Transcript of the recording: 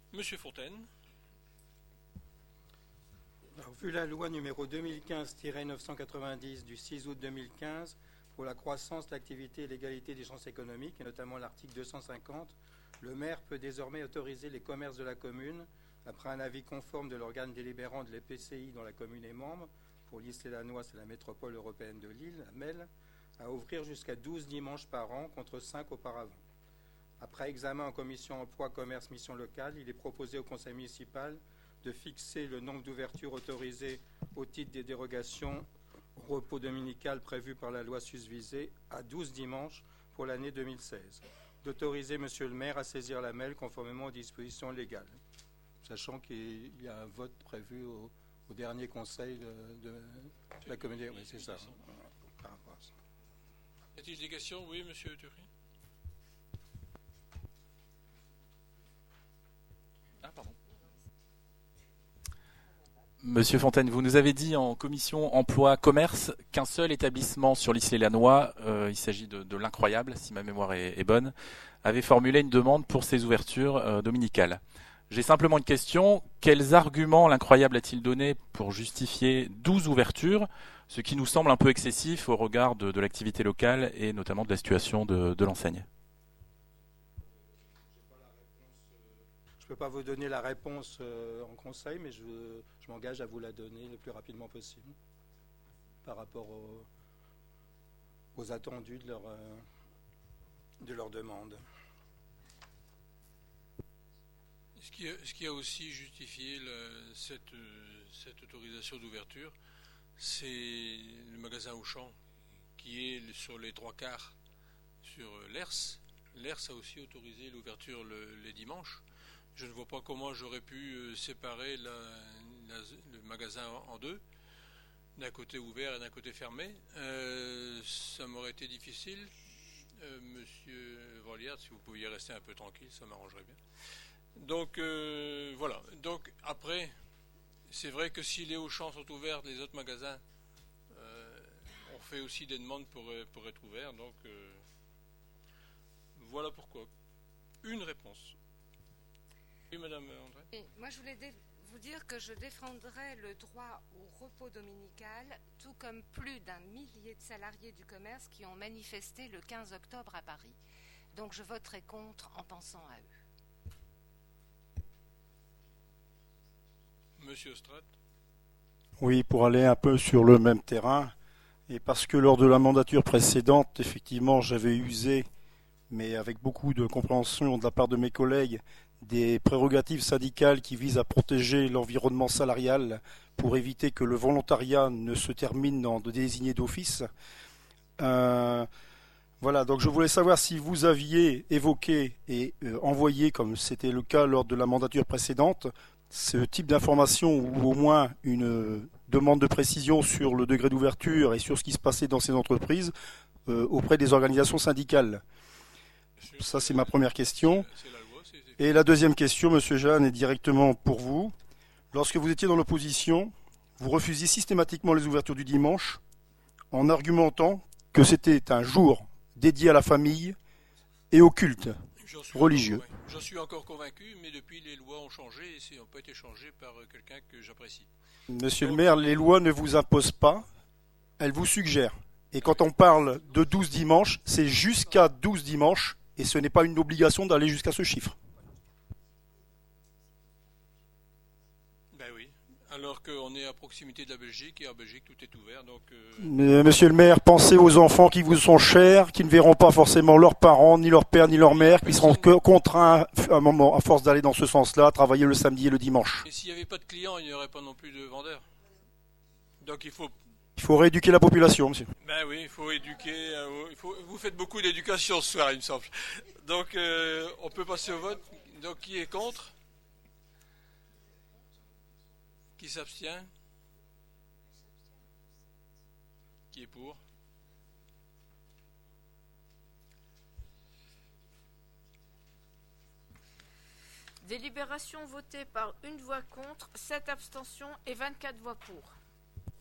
Monsieur Fontaine. Alors, vu la loi numéro 2015-990 du 6 août 2015 pour la croissance, l'activité et l'égalité des chances économiques, et notamment l'article 250, le maire peut désormais autoriser les commerces de la commune, après un avis conforme de l'organe délibérant de l'EPCI dont la commune est membre, pour l'Isle-et-la-Noix, c'est la métropole européenne de Lille, la MEL, à ouvrir jusqu'à 12 dimanches par an contre 5 auparavant. Après examen en commission emploi, commerce, mission locale, il est proposé au conseil municipal de fixer le nombre d'ouvertures autorisées au titre des dérogations au repos dominical prévues par la loi susvisée à 12 dimanches pour l'année 2016. D'autoriser Monsieur le maire à saisir la MEL conformément aux dispositions légales, sachant qu'il y a un vote prévu au dernier conseil de la communauté. Oui, c'est ça. Par rapport à ça. Y a-t-il des questions? Oui, Monsieur Turri. Ah, pardon. Monsieur Fontaine, vous nous avez dit en commission emploi-commerce qu'un seul établissement sur l'Isle-et-la-Noix, il s'agit de l'Incroyable, si ma mémoire est bonne, avait formulé une demande pour ses ouvertures dominicales. J'ai simplement une question. Quels arguments l'Incroyable a-t-il donné pour justifier 12 ouvertures, ce qui nous semble un peu excessif au regard de l'activité locale et notamment de la situation de l'enseigne? Je ne peux pas vous donner la réponse en conseil, mais je m'engage à vous la donner le plus rapidement possible par rapport aux attendus de leur demande. Ce qui a aussi justifié cette autorisation d'ouverture, c'est le magasin Auchan, qui est sur les 3/4 sur l'ERS. L'ERS a aussi autorisé l'ouverture les dimanches. Je ne vois pas comment j'aurais pu séparer le magasin en deux, d'un côté ouvert et d'un côté fermé. Ça m'aurait été difficile. Monsieur Valliard, si vous pouviez rester un peu tranquille, ça m'arrangerait bien. Donc voilà. Donc après, c'est vrai que si les Auchan sont ouverts, les autres magasins, on fait aussi des demandes pour être ouverts. Donc voilà pourquoi. Une réponse. Oui, Madame André. Et moi, je voulais vous dire que je défendrai le droit au repos dominical, tout comme plus d'un millier de salariés du commerce qui ont manifesté le 15 octobre à Paris. Donc je voterai contre en pensant à eux. Monsieur Ostrat. Oui, pour aller un peu sur le même terrain, et parce que lors de la mandature précédente, effectivement, j'avais usé, mais avec beaucoup de compréhension de la part de mes collègues, des prérogatives syndicales qui visent à protéger l'environnement salarial pour éviter que le volontariat ne se termine dans de désignés d'office. Voilà, donc je voulais savoir si vous aviez évoqué et envoyé, comme c'était le cas lors de la mandature précédente, ce type d'information ou au moins une demande de précision sur le degré d'ouverture et sur ce qui se passait dans ces entreprises auprès des organisations syndicales. Ça, c'est ma première question. Et la deuxième question, Monsieur Jeanne, est directement pour vous. Lorsque vous étiez dans l'opposition, vous refusiez systématiquement les ouvertures du dimanche en argumentant que c'était un jour dédié à la famille et au culte religieux. J'en suis encore convaincu, mais depuis les lois ont changé et n'ont pas été changées par quelqu'un que j'apprécie. Monsieur le maire, les lois ne vous imposent pas, elles vous suggèrent. Et quand on parle de 12 dimanches, c'est jusqu'à 12 dimanches et ce n'est pas une obligation d'aller jusqu'à ce chiffre. Ben oui, alors qu'on est à proximité de la Belgique et en Belgique tout est ouvert. Donc, Monsieur le maire, pensez aux enfants qui vous sont chers, qui ne verront pas forcément leurs parents, ni leur père, ni leur mère, qui seront contraints à un moment, à force d'aller dans ce sens-là, à travailler le samedi et le dimanche. Et s'il n'y avait pas de clients, il n'y aurait pas non plus de vendeurs. Donc il faut rééduquer la population, monsieur. Ben oui, il faut éduquer. Vous faites beaucoup d'éducation ce soir, il me semble. Donc on peut passer au vote. Donc qui est contre? Qui s'abstient? Qui est pour? Délibération votée par une voix contre, 7 abstentions et 24 voix pour.